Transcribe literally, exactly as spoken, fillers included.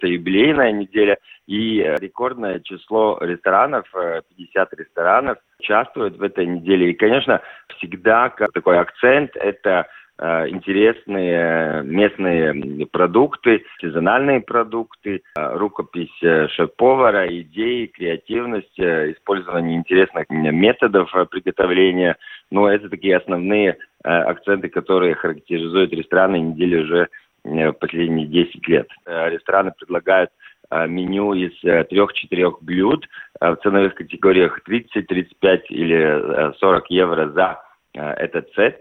Это юбилейная неделя, и рекордное число ресторанов, пятьдесят ресторанов, участвуют в этой неделе. И, конечно, всегда как такой акцент – это интересные местные продукты, сезональные продукты, рукопись шеф-повара, идеи, креативность, использование интересных методов приготовления. Но это такие основные акценты, которые характеризуют рестораны недели уже последние десять лет. Рестораны предлагают меню из трех-четырех блюд в ценовых категориях тридцать, тридцать пять или сорок евро за этот сет.